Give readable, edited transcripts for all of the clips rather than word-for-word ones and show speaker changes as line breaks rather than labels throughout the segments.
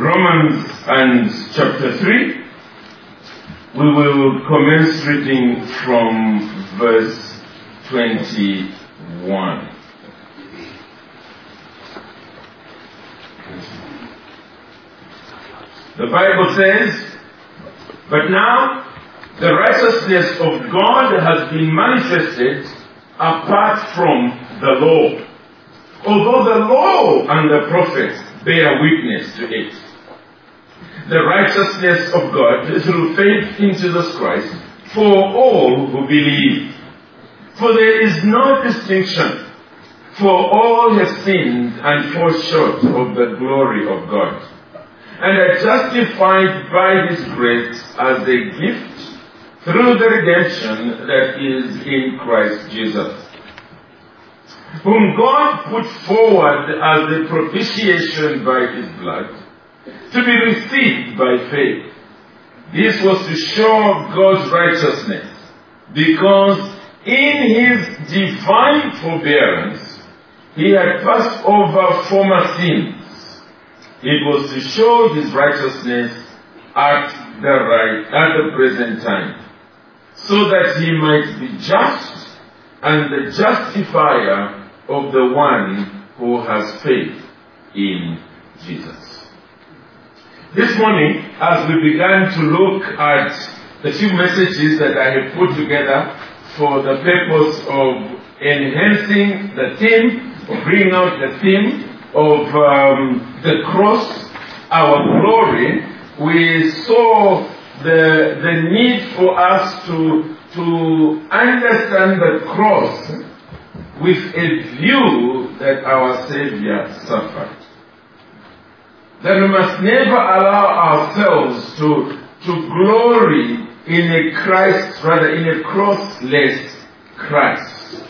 Romans and chapter 3. We will commence reading from verse 21. The Bible says, "But now the righteousness of God has been manifested apart from the law, although the law and the prophets bear witness to it. The righteousness of God through faith in Jesus Christ for all who believe. For there is no distinction, for all have sinned and fall short of the glory of God, and are justified by His grace as a gift through the redemption that is in Christ Jesus, whom God put forward as a propitiation by His blood, to be received by faith. This was to show God's righteousness, because in His divine forbearance He had passed over former sins. It was to show His righteousness at the present time, so that He might be just and the justifier of the one who has faith in Jesus." This morning, as we began to look at the few messages that I have put together for the purpose of enhancing the theme, of bringing out the theme of the cross, our glory, we saw the need for us to understand the cross with a view that our Savior suffered. That we must never allow ourselves to glory in a crossless Christ.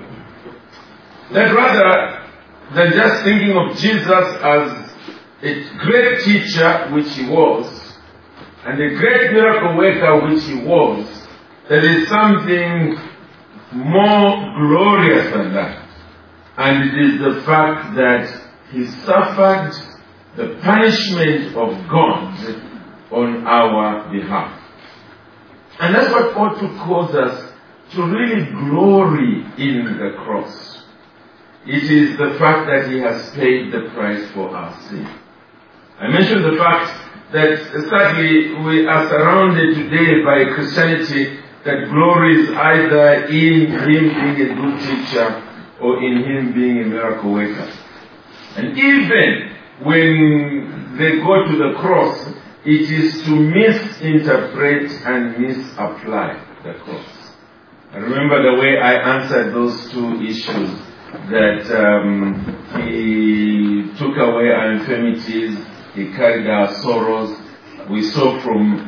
That rather than just thinking of Jesus as a great teacher, which He was, and a great miracle worker, which He was, there is something more glorious than that. And it is the fact that He suffered the punishment of God on our behalf. And that's what ought to cause us to really glory in the cross. It is the fact that He has paid the price for our sin. I mentioned the fact that sadly we are surrounded today by a Christianity that glories either in Him being a good teacher or in Him being a miracle worker. And even when they go to the cross, it is to misinterpret and misapply the cross. I remember the way I answered those two issues, that He took away our infirmities, He carried our sorrows. We saw from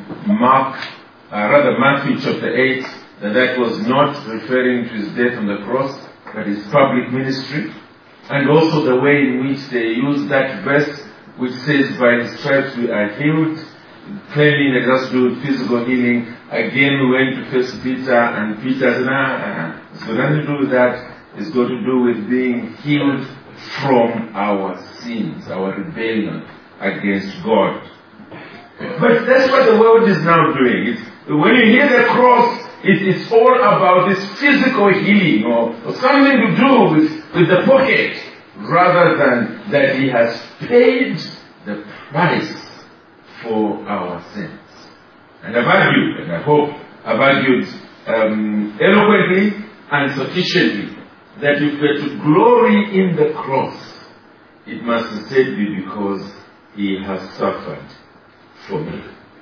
Matthew chapter 8, that was not referring to His death on the cross, but His public ministry. And also the way in which they use that verse, which says, "By His stripes we are healed." Claiming that it has to do with physical healing. Again, we went to 1 Peter, and Peter said, it's got nothing to do with that. It's got to do with being healed from our sins, our rebellion against God. But that's what the world is now doing. When you hear the cross, it is all about this physical healing or something to do with the pocket, rather than that He has paid the price for our sins. And I've argued, and I hope I've argued eloquently and sufficiently, that if we're to glory in the cross, it must instead be because He has suffered for me.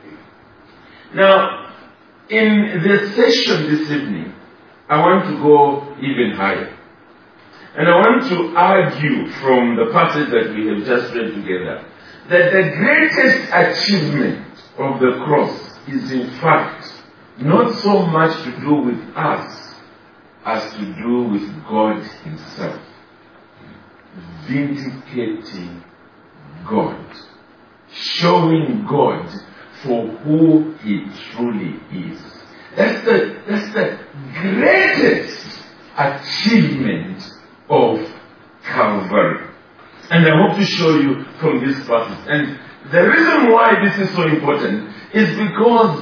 Now, in the session this evening, I want to go even higher. And I want to argue from the passage that we have just read together that the greatest achievement of the cross is in fact not so much to do with us as to do with God Himself. Vindicating God. Showing God for who He truly is. That's the greatest achievement of Calvary. And I hope to show you from this passage. And The reason why this is so important is because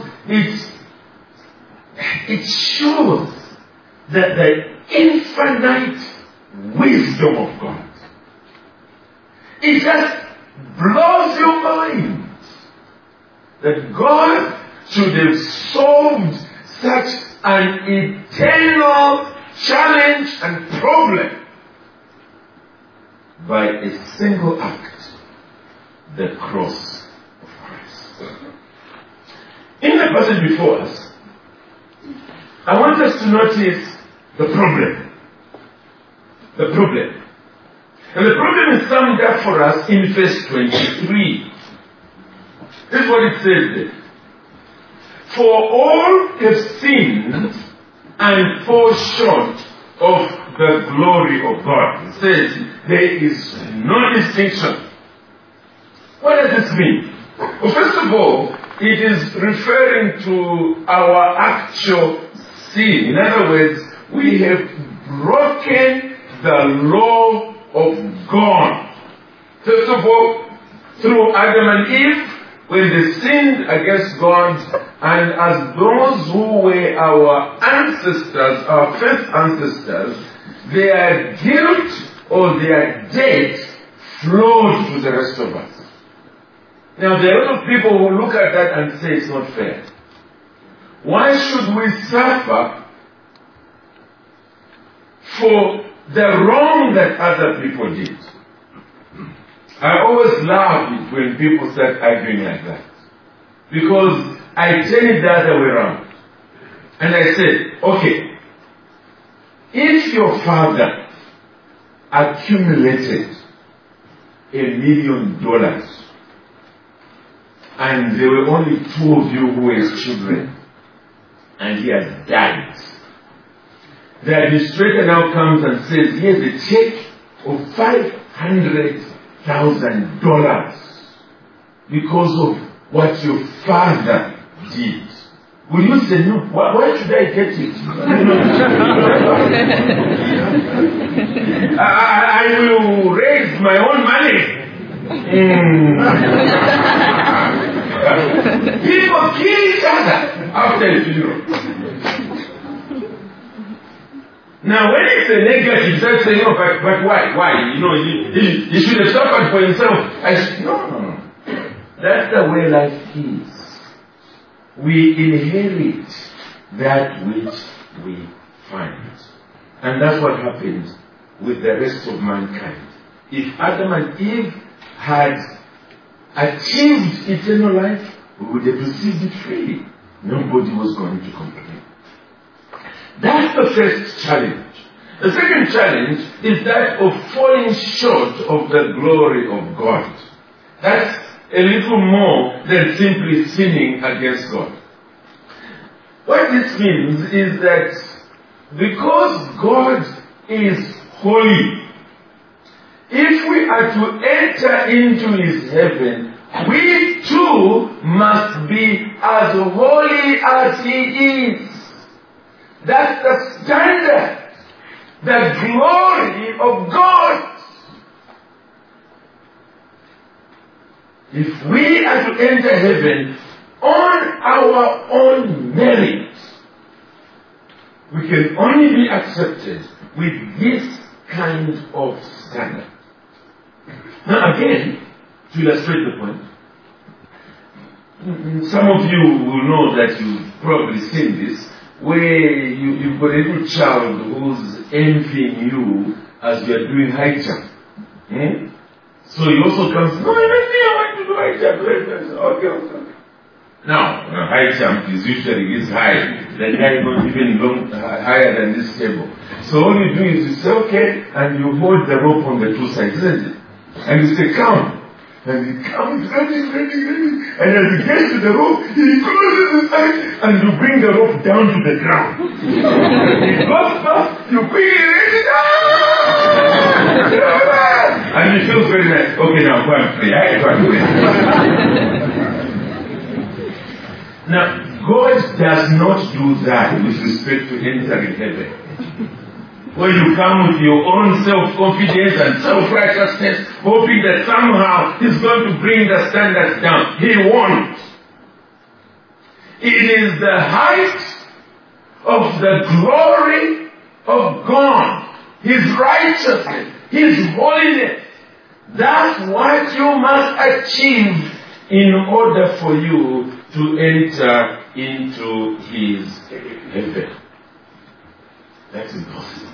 it shows that the infinite wisdom of God. It just blows your mind that God should have solved such an eternal challenge and problem by a single act, the cross of Christ. In the passage before us, I want us to notice the problem. The problem. And the problem is summed up for us in verse 23. This is what it says there. For all have sinned and fall short of the glory of God. It says there is no distinction. What does this mean? Well, first of all, it is referring to our actual sin. In other words, we have broken the law of God. First of all, through Adam and Eve, when they sinned against God, and as those who were our ancestors, our first ancestors, their guilt or their debt flowed to the rest of us. Now, there are a lot of people who look at that and say it's not fair. Why should we suffer for the wrong that other people did? I always laugh when people start arguing like that. Because I turn it the other way around. And I say, okay, if your father accumulated $1 million and there were only 2 of you who were his children, and he has died, the administrator now comes and says, here's a check of $500,000 because of what your father did. Will you say, no, why should I get it? I will raise my own money. People kill each other after a funeral. Now, when it's a negative, they say, no, but why? Why? You know, he should have suffered for himself. No. That's the way life is. We inherit that which we find. And that's what happened with the rest of mankind. If Adam and Eve had achieved eternal life, we would have received it freely. Nobody was going to complain. That's the first challenge. The second challenge is that of falling short of the glory of God. That's a little more than simply sinning against God. What this means is that because God is holy, if we are to enter into His heaven, we too must be as holy as He is. That's the standard, the glory of God. If we are to enter heaven on our own merit, we can only be accepted with this kind of standard. Now again, to illustrate the point, some of you will know that you've probably seen this, where you've got a little child who's envying you as you are doing high jump. So he also comes, no, I want to do high jump. Okay. Now, high jump is usually this high. The guy is not even higher than this table. So all you do is you say, okay, and you hold the rope on the 2 sides, isn't it? And you say, come. And he comes ready. And as he gets to the rope, he closes his eyes and you bring the rope down to the ground. He goes fast, you bring it and he feels very nice. Okay, now go and play. Now, God does not do that with respect to entering heaven. where you come with your own self-confidence and self-righteousness, hoping that somehow He's going to bring the standards down. He won't. It is the height of the glory of God, His righteousness, His holiness. That's what you must achieve in order for you to enter into His heaven. That's impossible.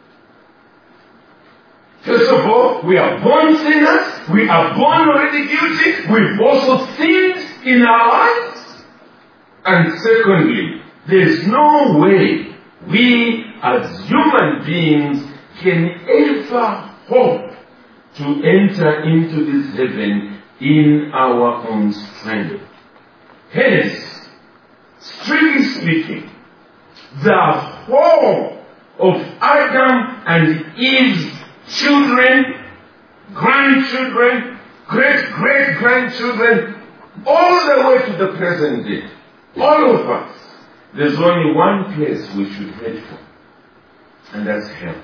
First of all, we are born sinners. We are born already guilty. We've also sinned in our lives. And secondly, there's no way we as human beings can ever hope to enter into this heaven in our own strength. Hence, strictly speaking, the whole of Adam and Eve's children, grandchildren, great-great-grandchildren, all the way to the present day, all of us, there's only one place we should head for, and that's hell.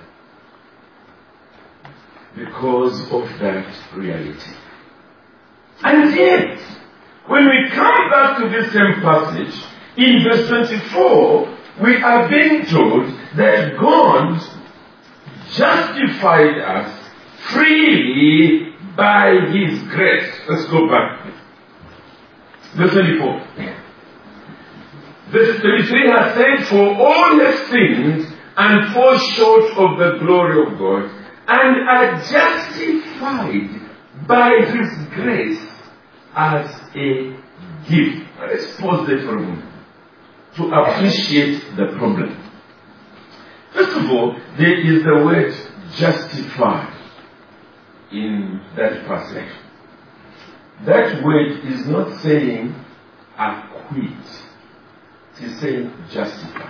Because of that reality. And yet, when we come back to this same passage, in verse 24, we are being told that God justified us freely by His grace. Let's go back. Verse 24. Verse 23 has said, for all have sinned and fall short of the glory of God, and are justified by His grace as a gift. Let's pause there for a moment to appreciate the problem. First of all, there is the word justify in that passage. That word is not saying acquit. It is saying justify.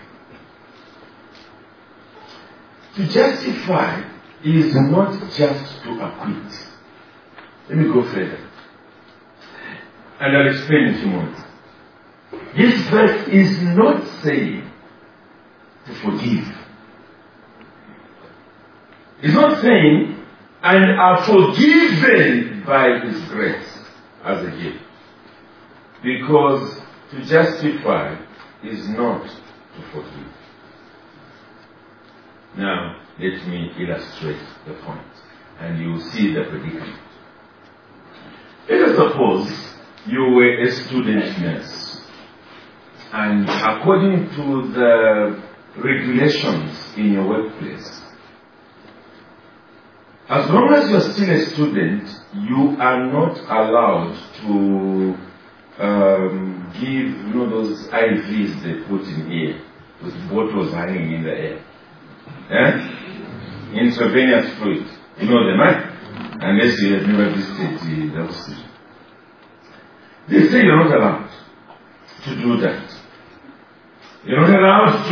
To justify is not just to acquit. Let me go further. And I'll explain in a few moments. This verse is not saying to forgive. It's not saying, and are forgiven by His grace as a gift. Because to justify is not to forgive. Now, let me illustrate the point, and you will see the predicament. Let us suppose you were a student nurse, and according to the regulations in your workplace, as long as you are still a student, you are not allowed to give, those IVs they put in here, with bottles hanging in the air. Intravenous fluid. You know them, right? Unless you have never visited the hospital. They say you're not allowed to do that. You're not allowed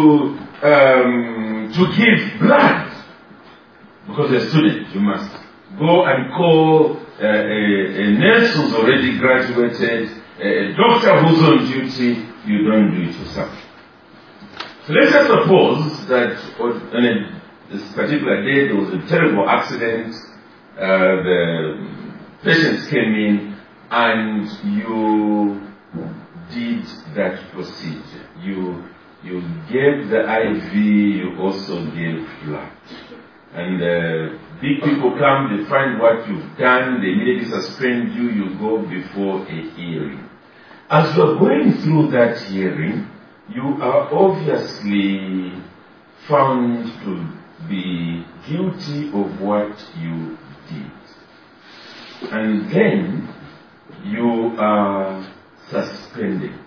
to give blood. Because you're a student, you must go and call a nurse who's already graduated, a doctor who's on duty. You don't do it yourself. So let's just suppose that on this particular day there was a terrible accident, the patients came in, and you did that procedure. You gave the IV, you also gave blood. And big people come, they find what you've done, they immediately suspend you, you go before a hearing. As you're going through that hearing, you are obviously found to be guilty of what you did. And then you are suspended.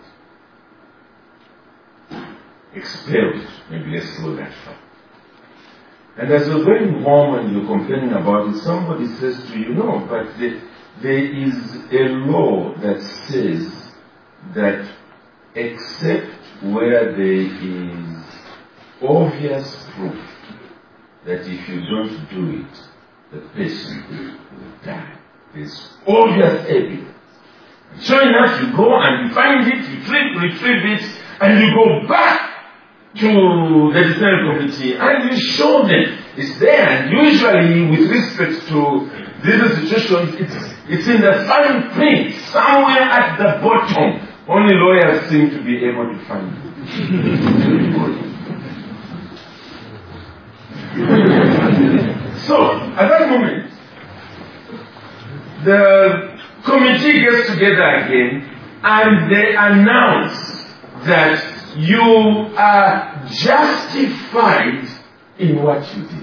Expelled. Maybe let's go that far. And as you're going home and you're complaining about it, somebody says to you, no, but there is a law that says that except where there is obvious proof that if you don't do it, the person will die. There's obvious evidence. Sure enough, you go and you find it, you retrieve it, and you go back to the disciplinary committee and you show them it's there. And usually, with respect to these institutions, it's in the fine print, somewhere at the bottom. Only lawyers seem to be able to find it. So, at that moment, the committee gets together again and they announce that you are justified in what you did.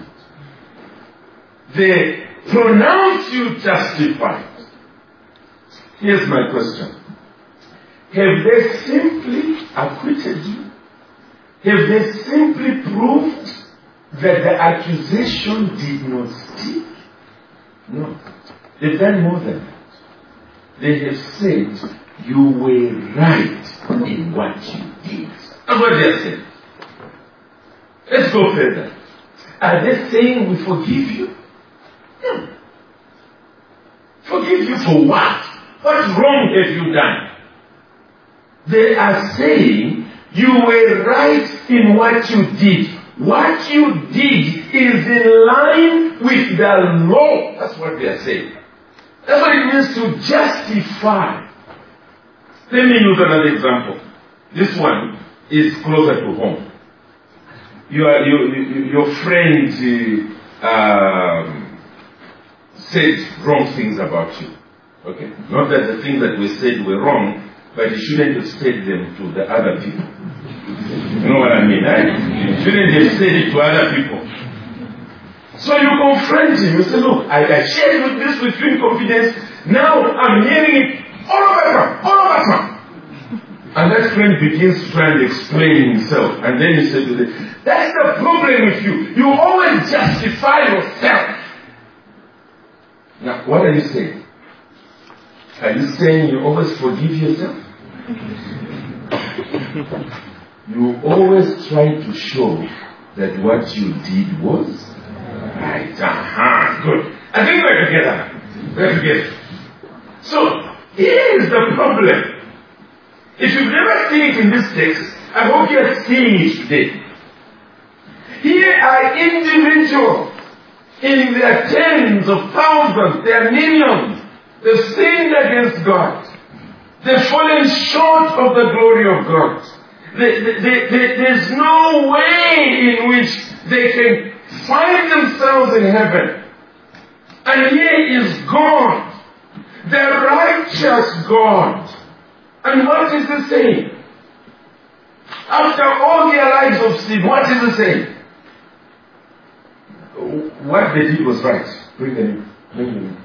They pronounce you justified. Here's my question. Have they simply acquitted you? Have they simply proved that the accusation did not stick? No. They've done more than that. They have said you were right in what you did. That's what they are saying. Let's go further. Are they saying we forgive you? No. Forgive you for what? What wrong have you done? They are saying you were right in what you did. What you did is in line with the law. That's what they are saying. That's what it means to justify. Let me use another example. This one is closer to home. Your friend said wrong things about you. Okay? Not that the things that we said were wrong, but you shouldn't have said them to the other people. You know what I mean, right? You shouldn't have said it to other people. So you confront him. You say, look, I shared this with you in confidence. Now I'm hearing it all over town. And that friend begins to try and explain himself. And then he says to them, that's the problem with you. You always justify yourself. Now, what are you saying? Are you saying you always forgive yourself? You always try to show that what you did was right. Good. I think we're together. We're together. So, here is the problem. If you've never seen it in this text, I hope you're seeing it today. Here are individuals in their tens of thousands, their millions. They've sinned against God. They've fallen short of the glory of God. There's no way in which they can find themselves in heaven. And here is God, the righteous God. And what is he saying? After all their lives of sin, what is he saying? What they did was right. Bring them in.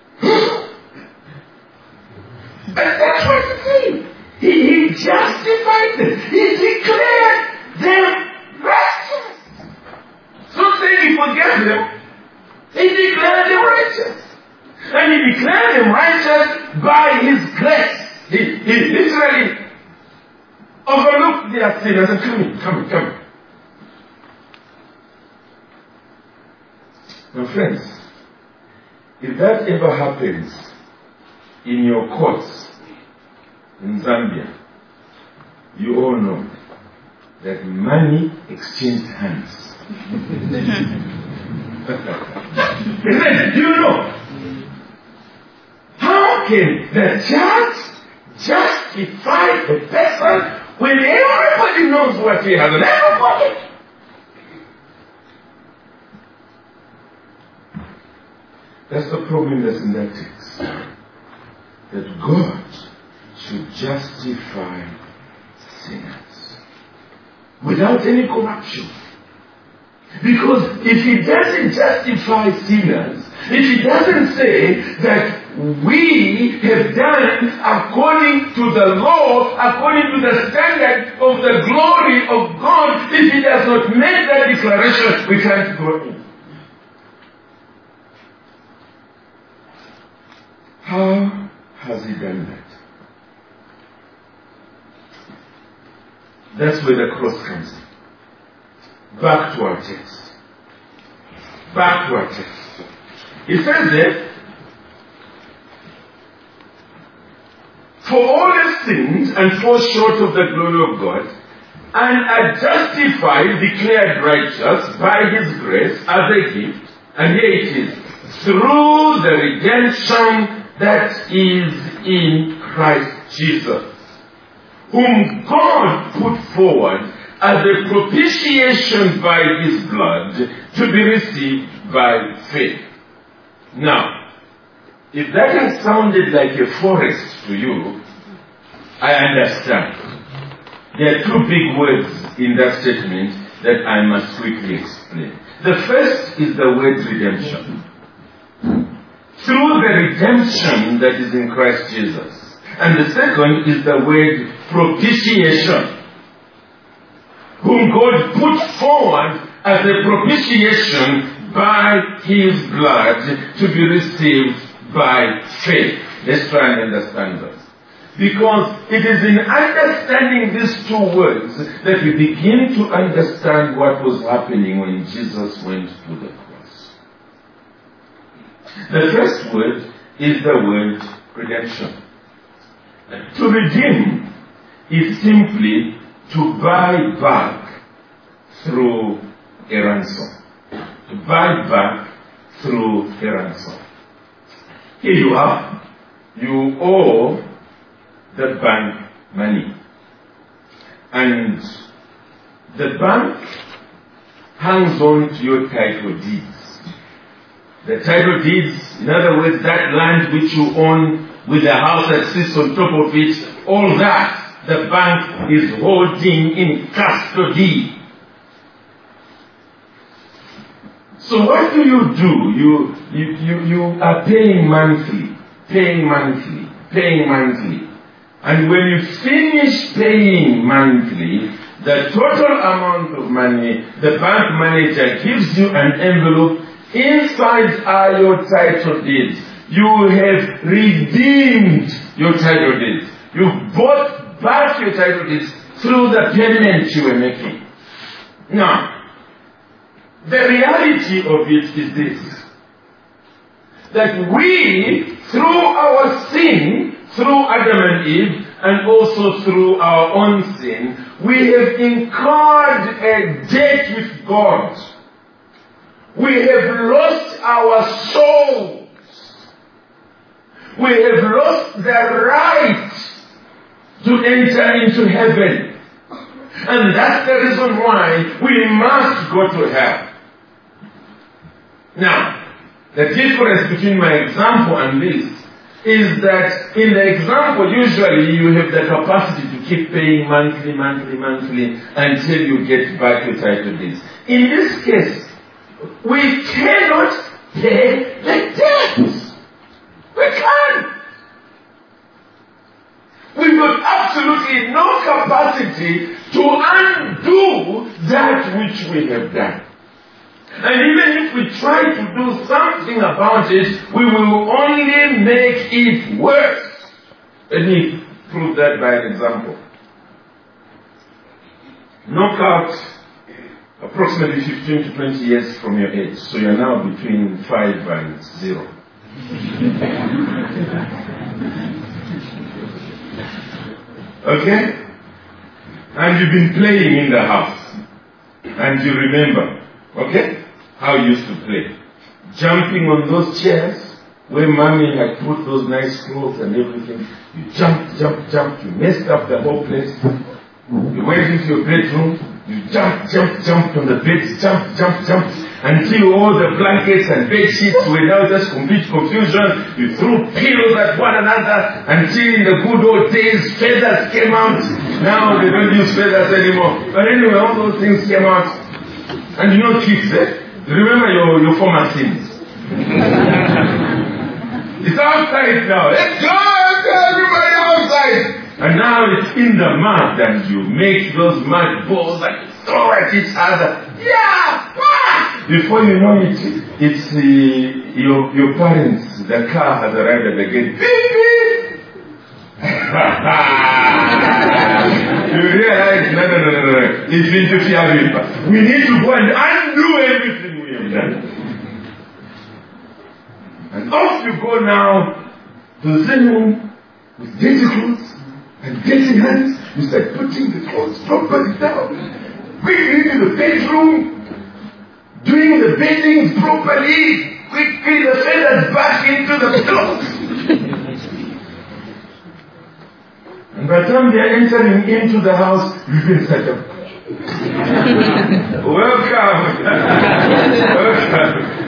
But that's what he's saying. He justified them. He declared them righteous. So saying he forgave them, he declared them righteous. And he declared them righteous by his grace. He literally overlooked their sin and said, come in. Now friends, if that ever happens in your courts in Zambia, you all know that money exchanged hands. You know, how can the judge justify a person when everybody knows what he has and everybody? That's the problem that's in that text. That God should justify sinners without any corruption. Because if he doesn't justify sinners, if he doesn't say that we have done according to the law, according to the standard of the glory of God, if he does not make that declaration, we can't go in. How has he done that? That's where the cross comes in. Back to our text. It says there, for all have sinned and fall short of the glory of God, and are justified, declared righteous by His grace as a gift. And here it is, through the redemption that is in Christ Jesus, whom God put forward as a propitiation by His blood to be received by faith. Now, if that has sounded like a forest to you, I understand. There are two big words in that statement that I must quickly explain. The first is the word redemption. Through the redemption that is in Christ Jesus. And the second is the word propitiation, whom God put forward as a propitiation by His blood to be received by faith. Let's try and understand this. Because it is in understanding these two words that we begin to understand what was happening when Jesus went to the cross. The first word is the word redemption. To redeem is simply to buy back through a ransom. To buy back through a ransom. Here you are. You owe the bank money. And the bank hangs on to your title deeds. The title deeds, in other words, that land which you own with the house that sits on top of it, all that the bank is holding in custody. So what do? You are paying monthly. And when you finish paying monthly, the total amount of money, the bank manager gives you an envelope. Inside are your title deeds. You have redeemed your title deeds. You bought back your title deeds through the payment you were making. Now, the reality of it is this: that we, through our sin, through Adam and Eve, and also through our own sin, we have incurred a debt with God. We have lost our souls. We have lost the right to enter into heaven. And that's the reason why we must go to hell. Now, the difference between my example and this is that in the example, usually you have the capacity to keep paying monthly until you get back your title deeds. In this case, we cannot pay the debt. We can't. We've got absolutely no capacity to undo that which we have done. And even if we try to do something about it, we will only make it worse. Let me prove that by an example. Knock out approximately 15 to 20 years from your age. So you're now between 5 and 0. Okay? And you've been playing in the house. And you remember, okay, how you used to play. Jumping on those chairs where mommy had put those nice clothes and everything. You jumped, you messed up the whole place. You went into your bedroom, you jumped on the bed, jumped, until all the blankets and bed sheets were now just complete confusion. You threw pillows at one another until in the good old days feathers came out. Now they don't use feathers anymore. But anyway, all those things came out. And you know kids, remember your former sins. It's outside now. Let's go, everybody outside. And now it's in the mud, and you make those mud balls and you throw at each other. Yeah! Ah! Before you know it, it's your parents. The car has arrived at the gate. Beep, beep. You realize, no. It's interfering. We need to go and undo everything we have done. And off you go now to the same room with dirty clothes and dirty hands You start putting the clothes properly down. Quickly into the bedroom, doing the bedding properly. Quickly the feathers back into the clothes. And by the time they are entering into the house, you've been set up. Welcome. Welcome.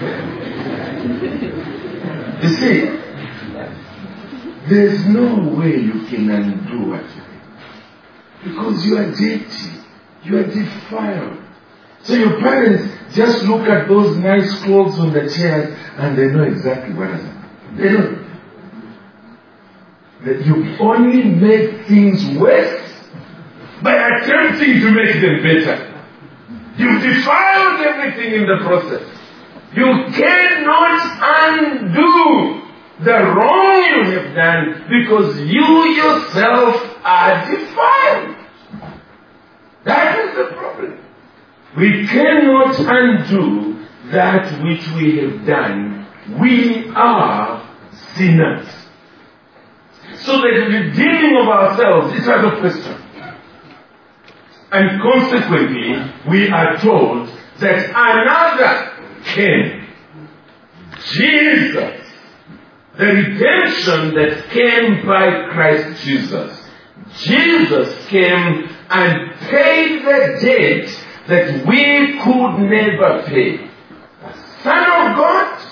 You see, there's no way you can undo what you did. Because you are dirty. You are defiled. So your parents just look at those nice clothes on the chairs and they know exactly what has happened. They know. That you only make things worse by attempting to make them better. You defiled everything in the process. You cannot undo the wrong you have done because you yourself are defiled. That is the problem. We cannot undo that which we have done. We are sinners. So the redeeming of ourselves is out of question. And consequently, we are told that another came. Jesus. The redemption that came by Christ Jesus. Jesus came and paid the debt that we could never pay. The Son of God,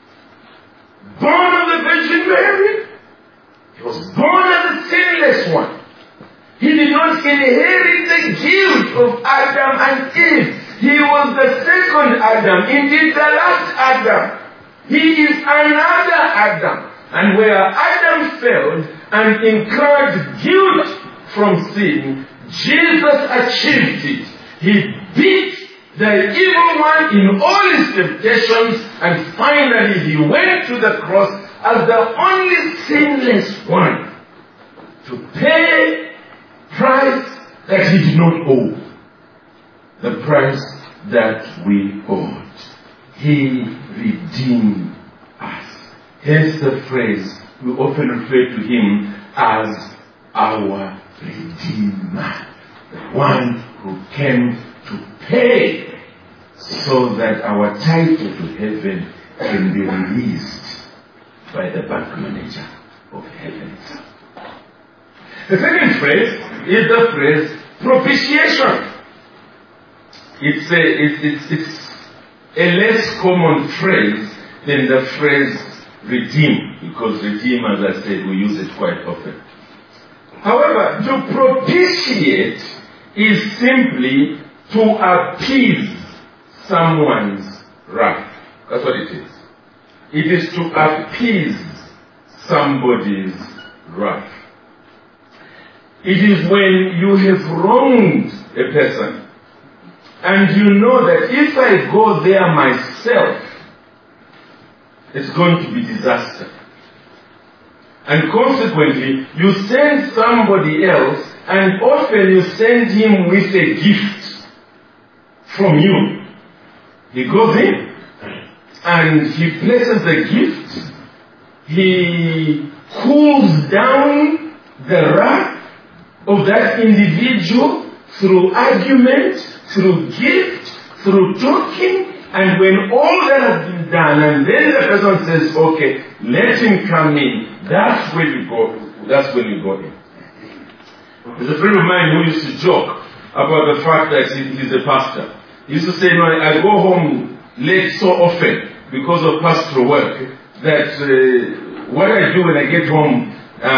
born of the Virgin Mary, he was born as a sinless one. He did not inherit the guilt of Adam and Eve. He was the second Adam, indeed the last Adam. He is another Adam. And where Adam failed and incurred guilt from sin, Jesus achieved it. He beat the evil one in all his temptations, and finally he went to the cross as the only sinless one to pay price that he did not owe. The price that we owed. He redeemed us. Hence the phrase, we often refer to him as our Redeemer. The one who came to pay so that our title to heaven can be released by the bank manager of heaven itself. The second phrase is the phrase propitiation. It's a less common phrase than the phrase redeem, because redeem, as I said, we use it quite often. However, to propitiate is simply to appease someone's wrath. That's what it is. It is to appease somebody's wrath. It is when you have wronged a person and you know that if I go there myself, it's going to be disaster. And consequently, you send somebody else, and often you send him with a gift from you. He goes in, and he places the gift. He cools down the wrath of that individual through argument, through gift, through talking, and when all that has been done, and then the person says, okay, let him come in, that's when you go. That's when you go in. There's a friend of mine who used to joke about the fact that he's a pastor. He used to say, no, I go home late so often because of pastoral work that what I do when I get home,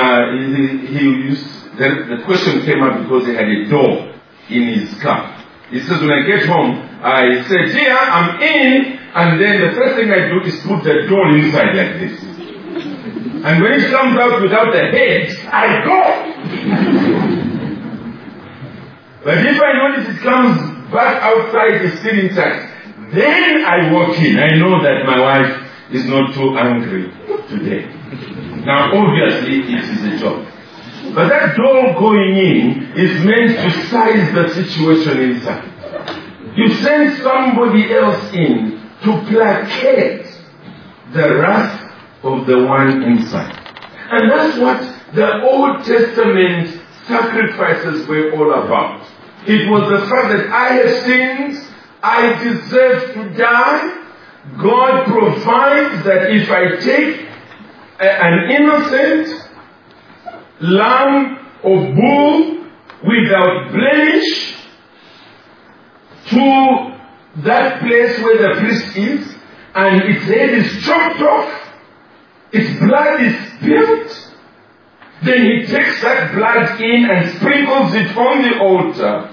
the question came up because he had a door in his car. He says, when I get home, I say, dear, I'm in, and then the first thing I do is put the door inside like this. And when it comes out without the head, I go. But if I notice it comes back outside, it's still inside, then I walk in. I know that my wife is not too angry today. Now, obviously, it is a job. But that door going in is meant to size the situation inside. You send somebody else in to placate the wrath of the one inside. And that's what the Old Testament sacrifices were all about. It was the fact that I have sinned, I deserve to die. God provides that if I take an innocent lamb or bull without blemish to that place where the priest is, and its head is chopped off, its blood is spilled, then he takes that blood in and sprinkles it on the altar.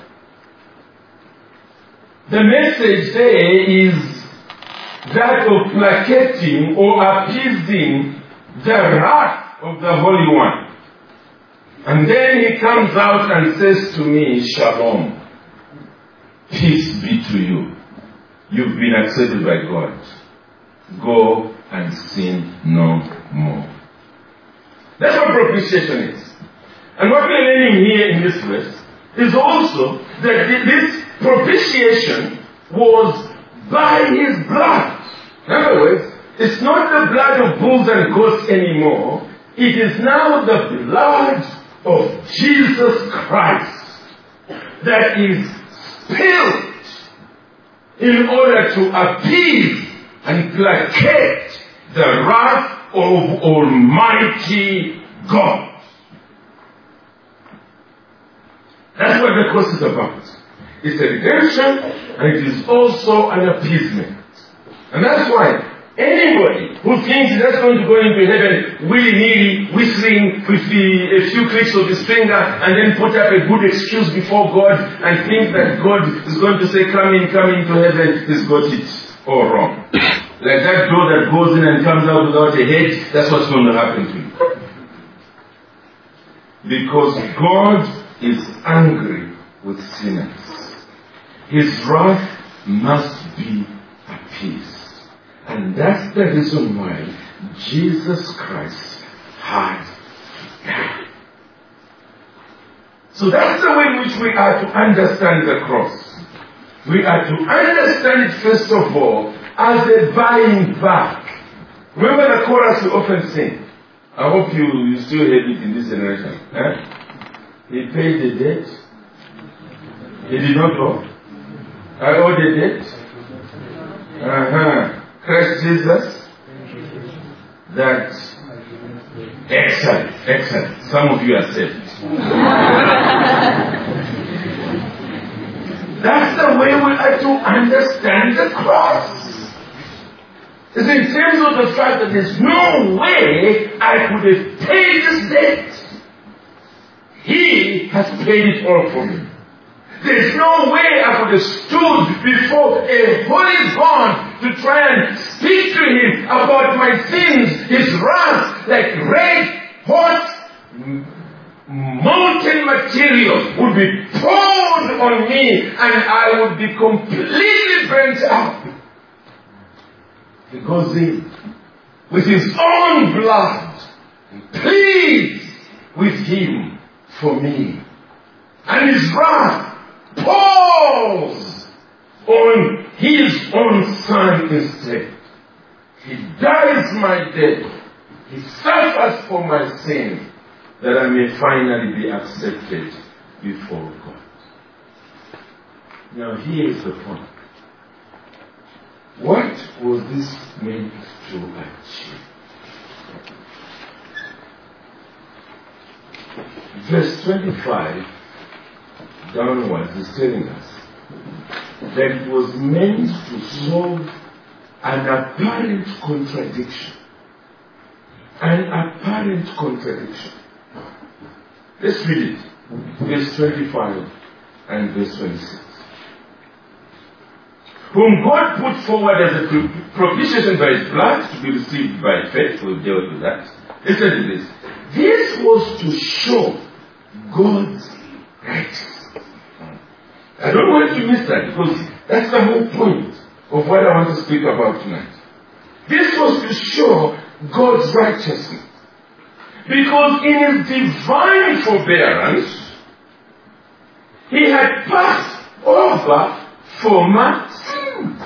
The message there is that of placating or appeasing the wrath of the Holy One. And then he comes out and says to me, Shalom, peace be to you. You've been accepted by God. Go and sin no more. That's what propitiation is. And what we're learning here in this verse is also that this propitiation was by his blood. In other words, it's not the blood of bulls and goats anymore. It is now the blood of Jesus Christ that is spilled in order to appease and placate the wrath of Almighty God. That's what the cross is about. It's a redemption and it is also an appeasement. And that's why anybody who thinks that's going to go into heaven willy-nilly, whistling with a few clicks of his finger and then put up a good excuse before God and think that God is going to say, come into heaven, he's got it all wrong. Like that door that goes in and comes out without a head, that's what's going to happen to you. Because God is angry with sinners. His wrath must be appeased. And that's the reason why Jesus Christ had to die. So that's the way in which we are to understand the cross. We are to understand it first of all as a buying back. Remember the chorus we often sing? I hope you still hear it in this generation. He paid the debt. He did not owe. I owe the debt. Christ Jesus. That. Excellent. Some of you are saved. That's the way we are to understand the cross. It's in terms of the fact that there's no way I could have paid this debt. He has paid it all for me. There's no way I could have stood before a holy God to try and speak to him about my sins. His wrath, like red, hot, molten material, would be poured on me and I would be completely burnt out. He goes in with his own blood and pleads with him for me. And his wrath pours on his own son instead. He dies my death. He suffers for my sin that I may finally be accepted before God. Now here is the point. What was this meant to achieve? Verse 25 downwards is telling us that it was meant to solve an apparent contradiction. Let's read it. Verse 25 and verse 26. Whom God put forward as a propitiation by his blood to be received by faith. We'll deal with that. Listen to this. This was to show God's righteousness. I don't want to miss that because that's the whole point of what I want to speak about tonight. This was to show God's righteousness. Because in his divine forbearance, he had passed over former sins.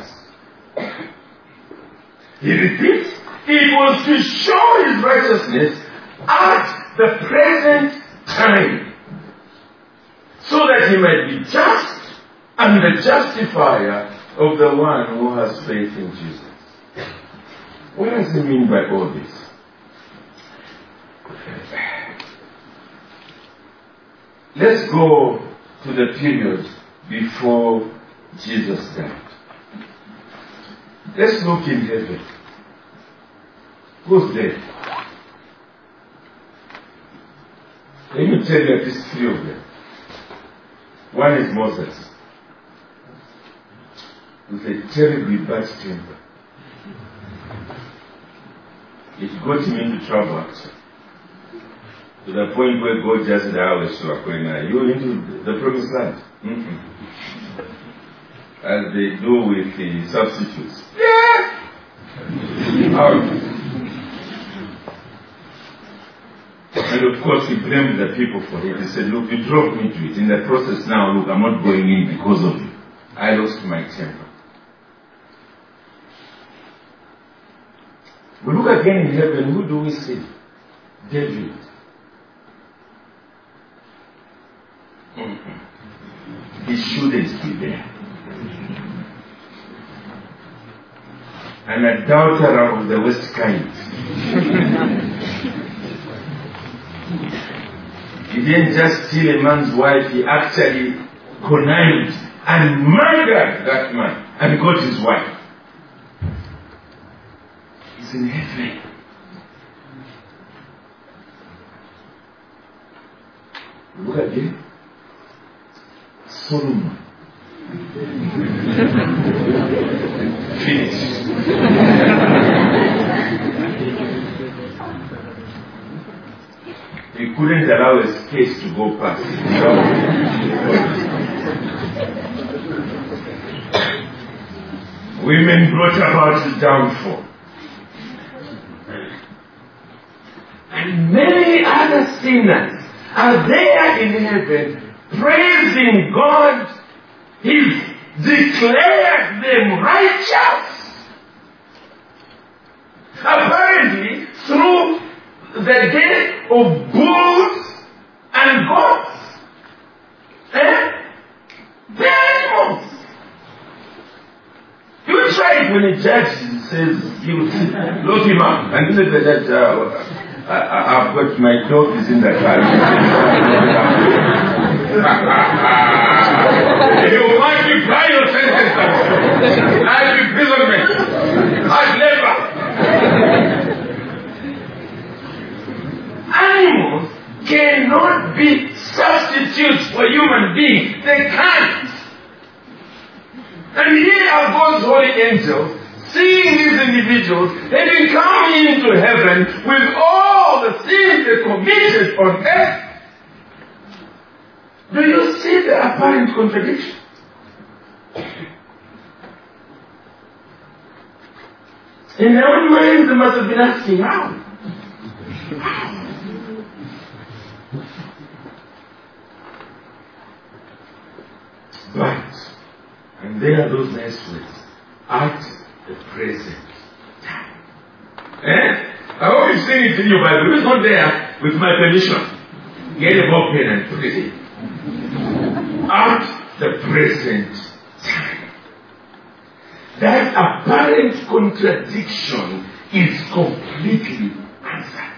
He repeats, it was to show his righteousness at the present time. he might be just and the justifier of the one who has faith in Jesus. What does he mean by all this? Let's go to the period before Jesus died. Let's look in heaven. Who's there? Let me tell you at least three of them. One is Moses, with a terribly bad temper. It got him into trouble, actually. To the point where God just said, "I was sure going now. You into the promised land." As they do with the substitutes. Yeah! Out. And of course, he blamed the people for it. He said, "Look, you drove me to it. In the process now, look, I'm not going in because of you. I lost my temper." We look again in heaven, who do we see? David. He shouldn't be there. An adulterer of the worst kind. He didn't just steal a man's wife, he actually connived and murdered that man and got his wife. He's in heaven. Look again. Solomon. Finished. He couldn't allow his case to go past. Women brought about his downfall. And many other sinners are there in heaven praising God. He's declared them righteous. Apparently, through the death of bulls and goats. The animals. You try it when a judge says guilty. Lock him up and say to the judge, I've got my dog is in the car. You multiply your sentences. Life imprisonment. Hard labor. Animals cannot be substitutes for human beings. They can't. And here are God's holy angels seeing these individuals having come into heaven with all the sins they committed on earth. Do you see the apparent contradiction? In their own minds, they must have been asking, how? But, and there are those nice words, at the present time. I hope you've seen it in your Bible. It's not there with my permission. Get a ball pen and put it in. At the present time. That apparent contradiction is completely answered.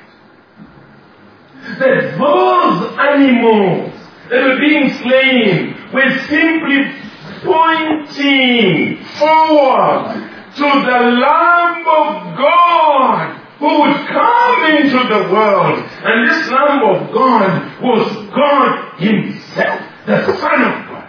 That those animals that were being slain were simply pointing forward to the Lamb of God who would come into the world. And this Lamb of God was God Himself, the Son of God.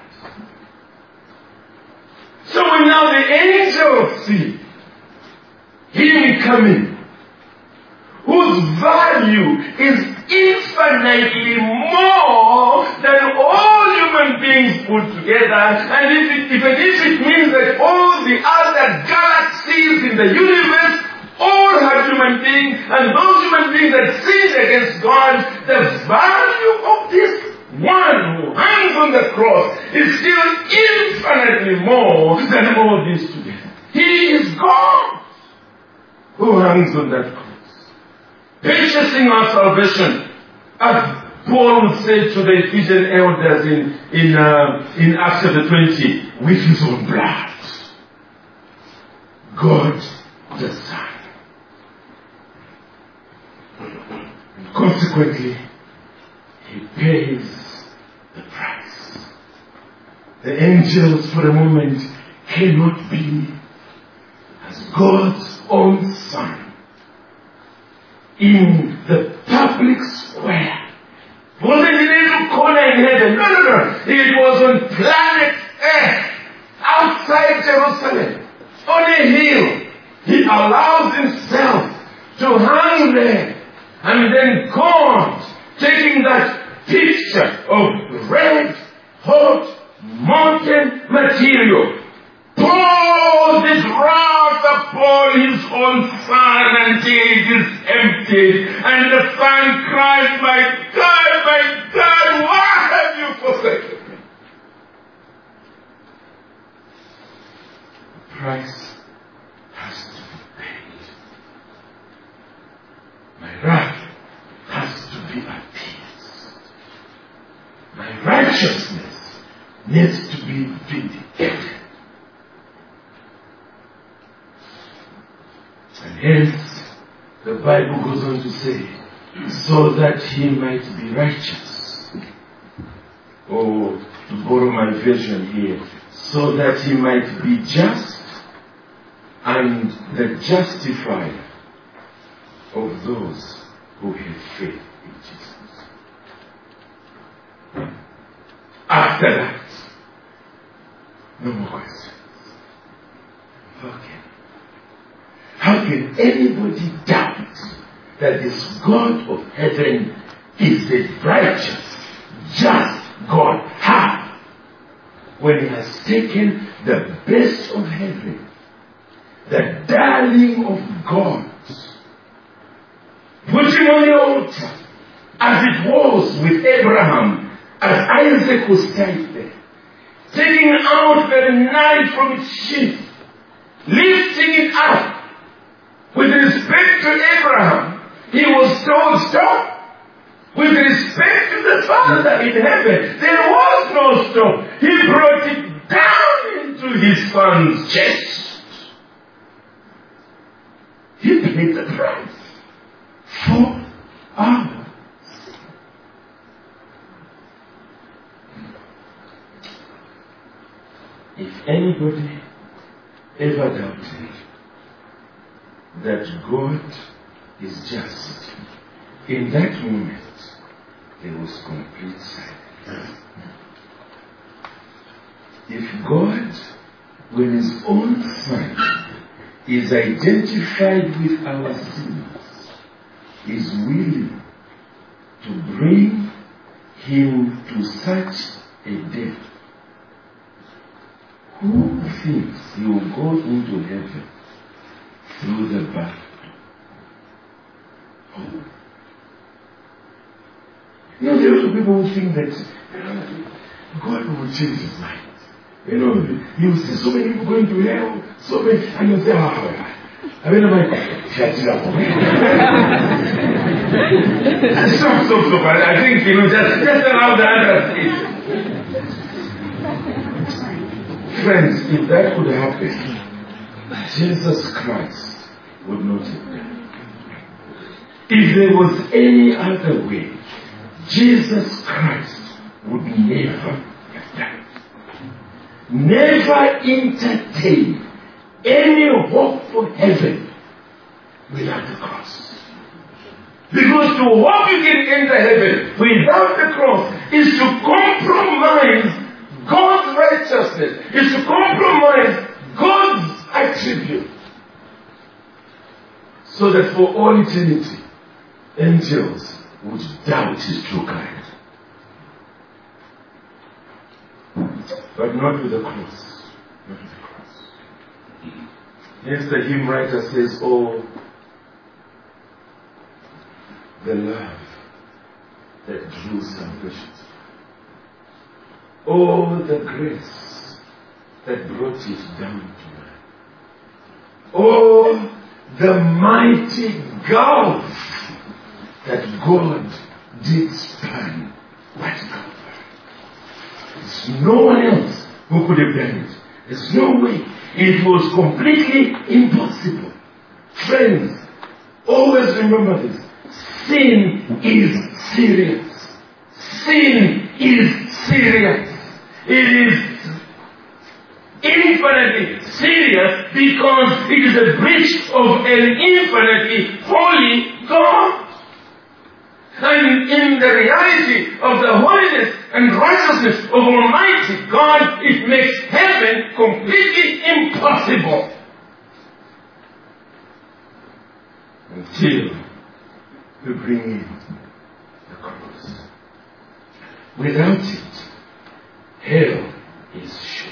So when now the angels see Him coming, whose value is infinitely more than all human beings put together, and if it means that all the other galaxies in the universe all have human beings, and those human beings that sinned against God, the value of this one who hangs on the cross is still infinitely more than all these together. He is God who hangs on that cross, purchasing our salvation at Paul would say to the Ephesian elders in Acts chapter 20, with his own blood, God the Son. And consequently, he pays the price. The angels for a moment cannot be as God's own Son in the public square. It wasn't in every corner in heaven. No. It was on planet Earth, outside Jerusalem, on a hill. He allows himself to hang there. And then God, taking that picture of red, hot, mountain material, pours his wrath upon his own Son until it is emptied. And the Son cries, my God, why have you forsaken me? The price has to be paid. My wrath has to be appeased. My righteousness needs to be vindicated. And hence, the Bible goes on to say, so that he might be righteous. Or, to borrow my version here, so that he might be just and the justifier of those who have faith in Jesus. After that, no more questions. Okay. How can anybody doubt that this God of heaven is a righteous, just God? How? When he has taken the best of heaven, the darling of God, put him on the altar, as it was with Abraham, as Isaac was tied there, taking out the knife from its sheath, lifting it up. With respect to Abraham, he was told, stop. With respect to the Father in heaven, there was no stop. He brought it down into his Son's chest. He paid the price for our sin. If anybody ever doubted that God is just, in that moment there was complete silence. If God, when his own Son is identified with our sins, is willing to bring him to such a death, who thinks he will go into heaven through the back door? You know, there are people who think that God will change his mind. You know, you see so many people going to hell, so many, and you say, I mean, I'm like, stop, but I think, you know, just allow the other thing. Friends, if that could happen, Jesus Christ would not have done. If there was any other way, Jesus Christ would never have done. Never entertain any hope for heaven without the cross. Because to hope you can enter heaven without the cross is to compromise God's righteousness, is to compromise God's attribute. So that for all eternity, angels would doubt his true character. But not with the cross. Not with the cross. Yes, the hymn writer says, oh, the love that drew salvation. Oh, the grace that brought it down to man. Oh, the mighty gulf that God did span white Calvary. There's no one else who could have done it. There's no way. It was completely impossible. Friends, always remember this. Sin is serious. Sin is serious. It is infinitely serious because it is a breach of an infinitely holy God. And in the reality of the holiness and righteousness of Almighty God, it makes heaven completely impossible. Until we bring in the cross. Without it, hell is sure.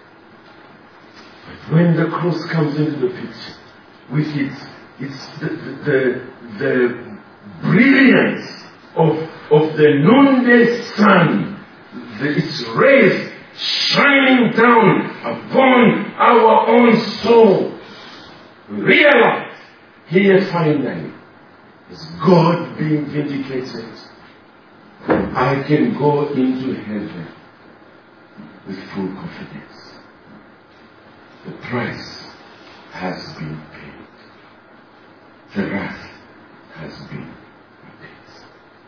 But when the cross comes into the picture, with it's the brilliance of the noonday sun, its rays shining down upon our own souls, realize here finally is God being vindicated. I can go into heaven with full confidence. The price has been paid. The wrath has been appeased.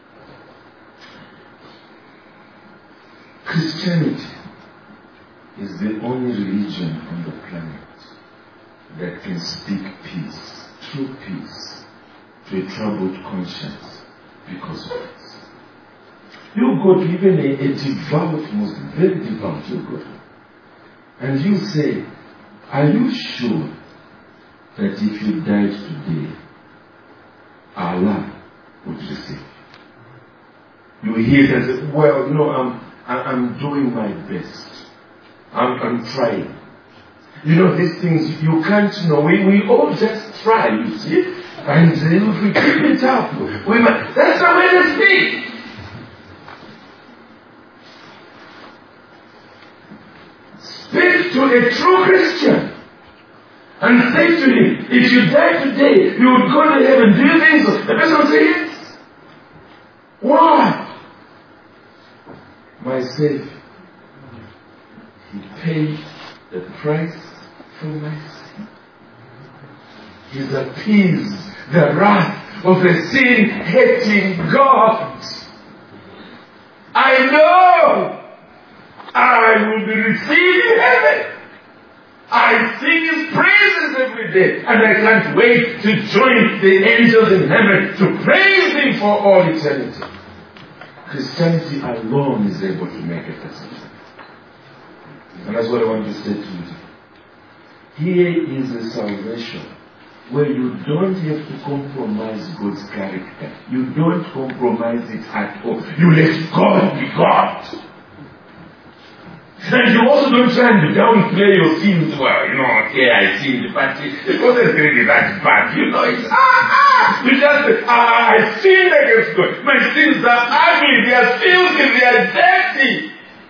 Christianity is the only religion on the planet that can speak peace, true peace, to a troubled conscience because of it. You go to even a devout Muslim, very devout, you go to, and you say, are you sure that if you died today, Allah would receive you? You hear and say, well, no, I'm doing my best. I'm trying. You know, these things you can't know. We all just try, you see. And if we keep it up, that's the way to speak. Speak to a true Christian and say to him, if you die today, you would go to heaven. Do you think so? The person will say yes. Why? My Savior, He paid the price for my sin. He's appeased the wrath of a sin-hating God. I know I will be receiving heaven. I sing His praises every day, and I can't wait to join the angels in heaven to praise Him for all eternity. Christianity alone is able to make it possible. And that's what I want to say to you. Here is a salvation where you don't have to compromise God's character. You don't compromise it at all. You let God be God. And you also don't try and downplay your sins. Well, okay, I sinned, but it wasn't really that bad. It's, you just, I sinned against God. My sins are ugly, they are filthy, they are dirty.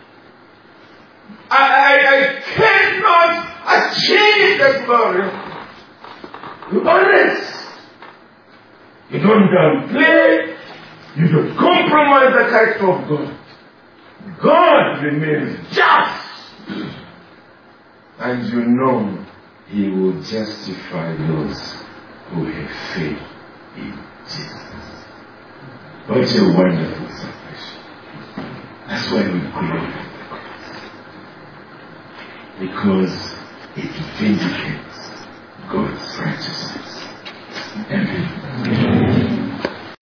I cannot achieve the glory. You're honest. You don't downplay. You don't compromise the character of God. God remains just. And you know He will justify those who have faith in Jesus. What a wonderful salvation. That's why we glorify the cross. Because it vindicates God's righteousness. Amen.